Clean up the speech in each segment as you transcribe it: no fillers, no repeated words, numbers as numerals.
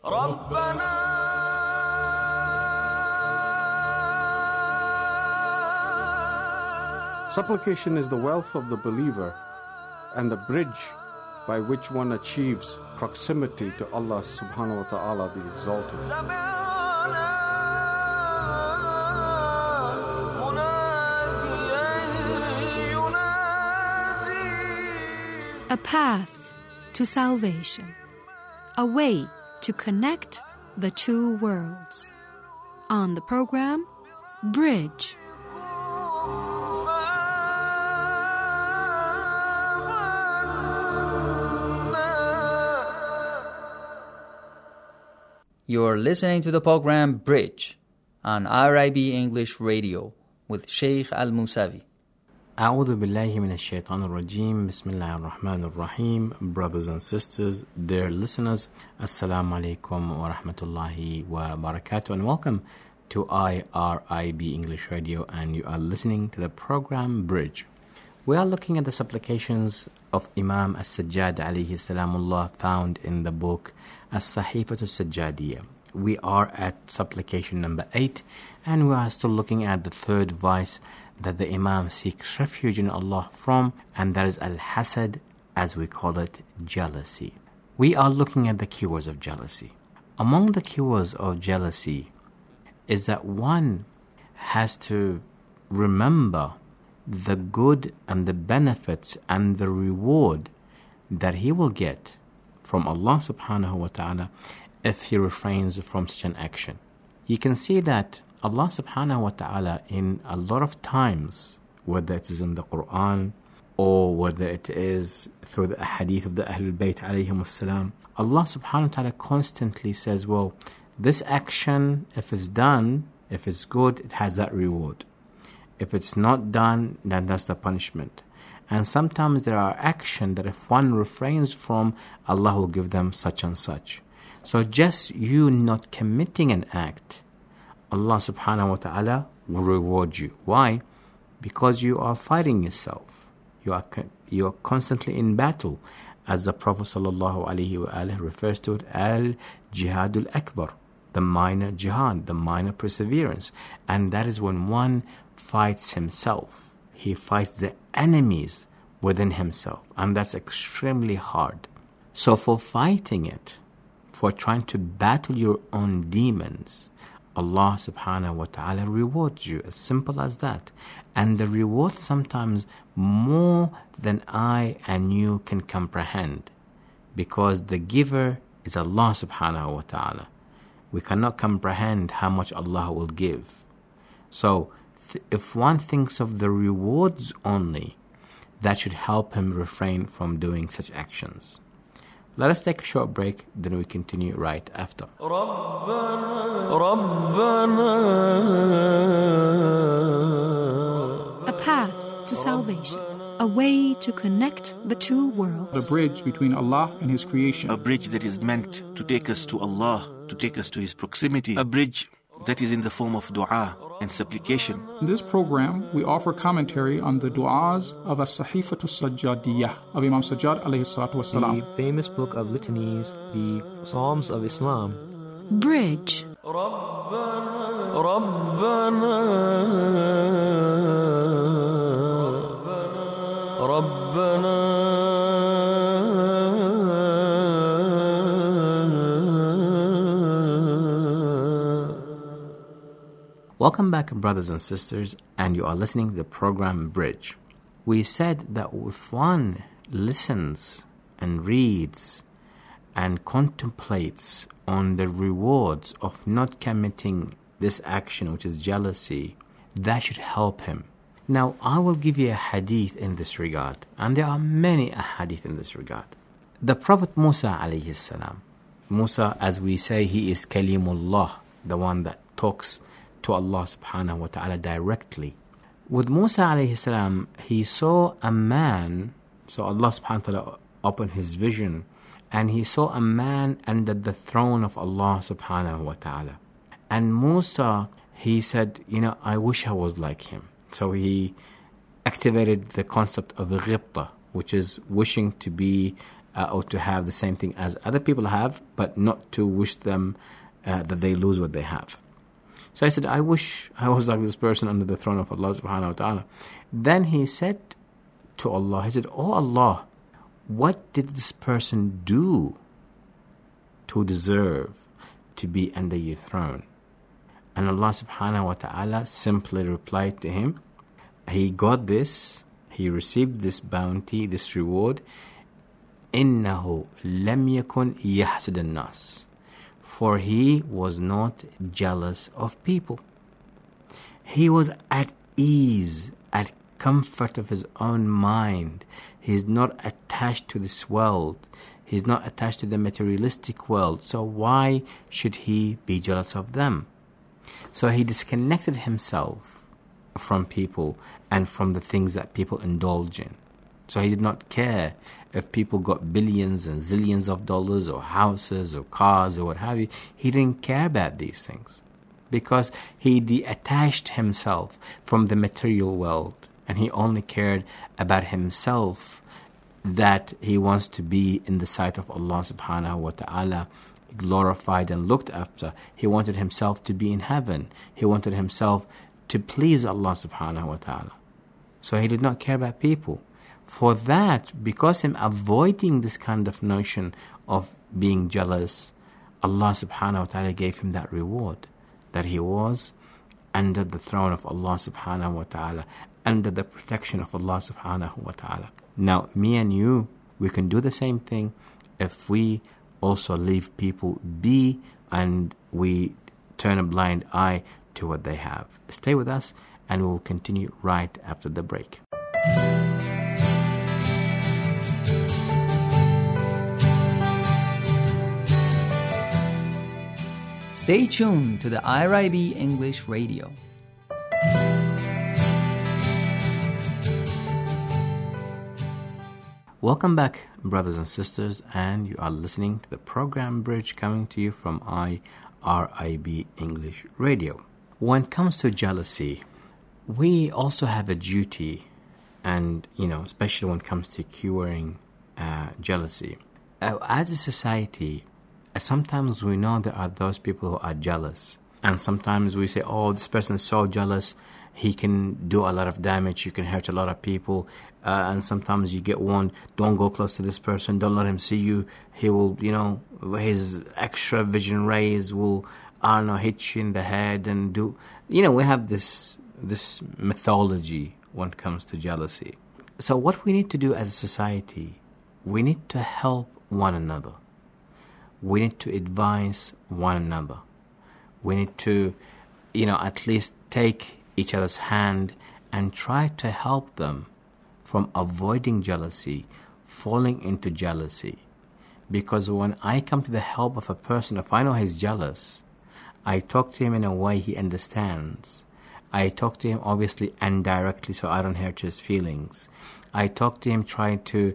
Supplication is the wealth of the believer and the bridge by which one achieves proximity to Allah subhanahu wa ta'ala the Exalted. A path to salvation, a way to connect the two worlds. On the program, Bridge. You're listening to the program Bridge on RIB English Radio with Sheikh Al-Musavi. أعوذ بالله من الشيطان الرجيم بسم الله الرحمن الرحيم. Brothers and sisters, dear listeners, Assalamu alaikum wa rahmatullahi wa barakatuh, and welcome to IRIB English Radio, and you are listening to the program Bridge. We are looking at the supplications of Imam As-Sajjad alayhi salamullah found in the book As-Sahifatu Sajjadiyya. We are at supplication number 8, and we are still looking at the third vice that the Imam seeks refuge in Allah from, and that is al-hasad, as we call it, jealousy. We are looking at the cures of jealousy. Among the cures of jealousy is that one has to remember the good and the benefits and the reward that he will get from Allah subhanahu wa ta'ala if he refrains from such an action. You can see that Allah subhanahu wa ta'ala in a lot of times, whether it is in the Quran or whether it is through the hadith of the Ahlul Bayt alayhim as-salam, Allah subhanahu wa ta'ala constantly says, well, this action, if it's done, if it's good, it has that reward. If it's not done, then that's the punishment. And sometimes there are actions that if one refrains from, Allah will give them such and such. So just you not committing an act, Allah subhanahu wa ta'ala will reward you. Why? Because you are fighting yourself. You are constantly in battle. As the Prophet sallallahu alaihi wasallam refers to it, al-jihadul akbar, the minor jihad, the minor perseverance. And that is when one fights himself. He fights the enemies within himself. And that's extremely hard. So for fighting it, for trying to battle your own demons, Allah subhanahu wa ta'ala rewards you, as simple as that. And the reward sometimes more than I and you can comprehend, because the giver is Allah subhanahu wa ta'ala. We cannot comprehend how much Allah will give. So if one thinks of the rewards only, that should help him refrain from doing such actions. Let us take a short break, then we continue right after. A path to salvation, a way to connect the two worlds. The bridge between Allah and His creation. A bridge that is meant to take us to Allah, to take us to His proximity. A bridge that is in the form of dua and supplication. In this program, we offer commentary on the du'as of As-Sahifatu Sajjadiyya of Imam Sajjad alayhi salatu wasalam. The famous book of litanies, the Psalms of Islam. Bridge. Welcome back, brothers and sisters, and you are listening to the program Bridge. We said that if one listens and reads and contemplates on the rewards of not committing this action, which is jealousy, that should help him. Now, I will give you a hadith in this regard, and there are many hadith in this regard. The Prophet Musa alayhi salam, Musa, as we say, he is Kalimullah, the one that talks to Allah subhanahu wa ta'ala directly. With Musa alayhi salam, he saw a man, so Allah subhanahu wa ta'ala opened his vision, and he saw a man under the throne of Allah subhanahu wa ta'ala. And Musa, he said, I wish I was like him. So he activated the concept of ghibta, which is wishing to be or to have the same thing as other people have, but not to wish them that they lose what they have. So I said, I wish I was like this person under the throne of Allah subhanahu wa ta'ala. Then he said to Allah, he said, "Oh Allah, what did this person do to deserve to be under your throne?" And Allah subhanahu wa ta'ala simply replied to him, he got this, he received this bounty, this reward, إِنَّهُ لَمْ يَكُنْ يَحْسُدَ النَّاسِ, for he was not jealous of people. He was at ease, at comfort of his own mind. He's not attached to this world. He's not attached to the materialistic world. So why should he be jealous of them? So he disconnected himself from people and from the things that people indulge in. So he did not care if people got billions and zillions of dollars or houses or cars or what have you. He didn't care about these things because he detached himself from the material world, and he only cared about himself, that he wants to be in the sight of Allah subhanahu wa ta'ala, glorified and looked after. He wanted himself to be in heaven. He wanted himself to please Allah subhanahu wa ta'ala. So he did not care about people. For that, because him avoiding this kind of notion of being jealous, Allah subhanahu wa ta'ala gave him that reward, that he was under the throne of Allah subhanahu wa ta'ala, under the protection of Allah subhanahu wa ta'ala. Now, me and you, we can do the same thing if we also leave people be and we turn a blind eye to what they have. Stay with us and we will continue right after the break. Stay tuned to the IRIB English Radio. Welcome back, brothers and sisters, and you are listening to the program Bridge, coming to you from IRIB English Radio. When it comes to jealousy, we also have a duty, and especially when it comes to curing jealousy. As a society, sometimes we know there are those people who are jealous, and sometimes we say, "Oh, this person is so jealous, he can do a lot of damage, he can hurt a lot of people." And sometimes you get warned, "Don't go close to this person, don't let him see you. He will, his extra vision rays will, hit you in the head and do." We have this mythology when it comes to jealousy. So what we need to do as a society, we need to help one another. We need to advise one another. We need to, at least take each other's hand and try to help them from avoiding jealousy, falling into jealousy. Because when I come to the help of a person, if I know he's jealous, I talk to him in a way he understands. I talk to him obviously indirectly so I don't hurt his feelings. I talk to him trying to,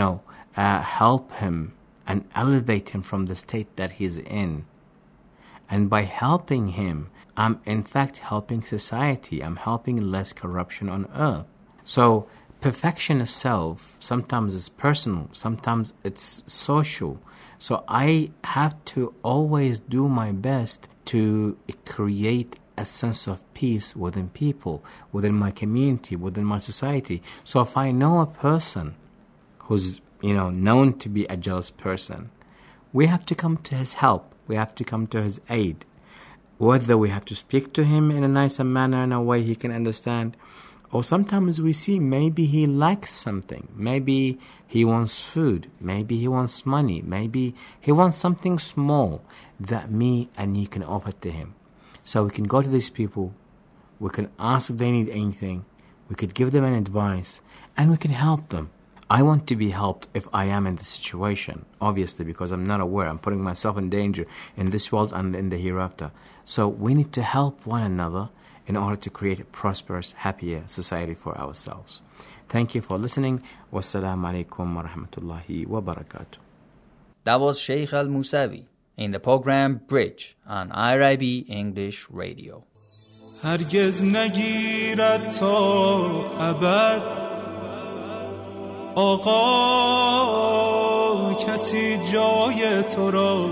help him and elevate him from the state that he's in. And by helping him, I'm in fact helping society. I'm helping less corruption on earth. So perfection itself sometimes is personal, sometimes it's social. So I have to always do my best to create a sense of peace within people, within my community, within my society. So if I know a person who's known to be a jealous person, we have to come to his help. We have to come to his aid. Whether we have to speak to him in a nicer manner, in a way he can understand, or sometimes we see maybe he likes something. Maybe he wants food. Maybe he wants money. Maybe he wants something small that me and you can offer to him. So we can go to these people. We can ask if they need anything. We could give them an advice, and we can help them. I want to be helped if I am in the situation, obviously, because I'm not aware. I'm putting myself in danger in this world and in the hereafter. So we need to help one another in order to create a prosperous, happier society for ourselves. Thank you for listening. Wassalamu alaikum wa rahmatullahi wa barakatuh. That was Sheikh Al-Musawi in the program Bridge on IRIB English Radio. هرگز نگیرد تا ابد آغاز کسی جای تو را،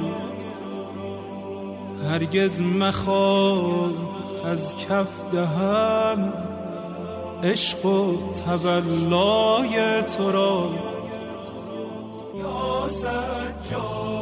هرگز مخواه از کف دهم عشق و تولای تو را. یا سجاد